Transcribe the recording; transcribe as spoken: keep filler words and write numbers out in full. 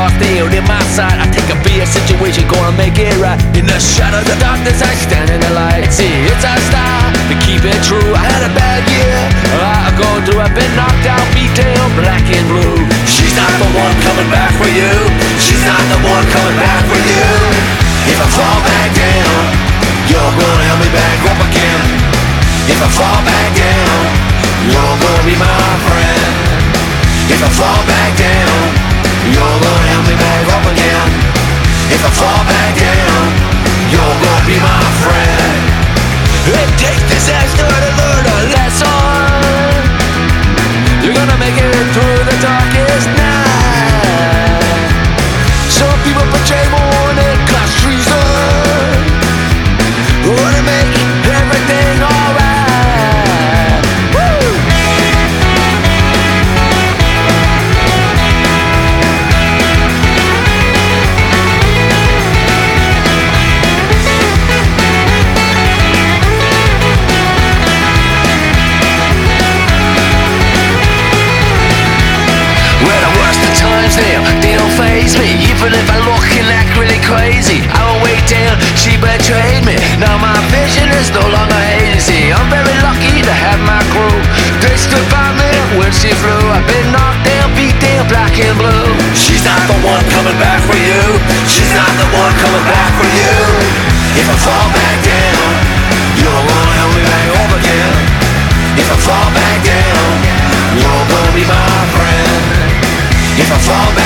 lost, nailed in my side. I take a beer situation, gonna make it right. In the shadow of the darkness, I stand in the light. See, it's our style to keep it true. I had a bad year, a lot of going through. I've been knocked out, beat down, black and blue. She's not the one coming back for you. She's not the one coming back for you. If I fall back down, you're gonna help me back up again. If I fall back down, you're gonna be my friend. If I fall back down, you're gonna help me back up again. If I fall back down, you're gonna be my friend. It takes disaster to learn a lesson. You're gonna make it through the darkest night. Some people betray more than class treason. Wanna make everything alright. Woo! Well, the worst of times now, they don't faze me. Even if I look and act really crazy, I won't wait till she betrayed me. Now my vision is no longer hazy. I'm very lucky to have my crew. They stood by me when she flew. I've been knocked down, beat down, black and blue. She's not the one coming back for you. She's not the one coming back for you. If I fall back down, you're gonna help me back up again. If I fall back down, you're gonna be my friend. If I fall back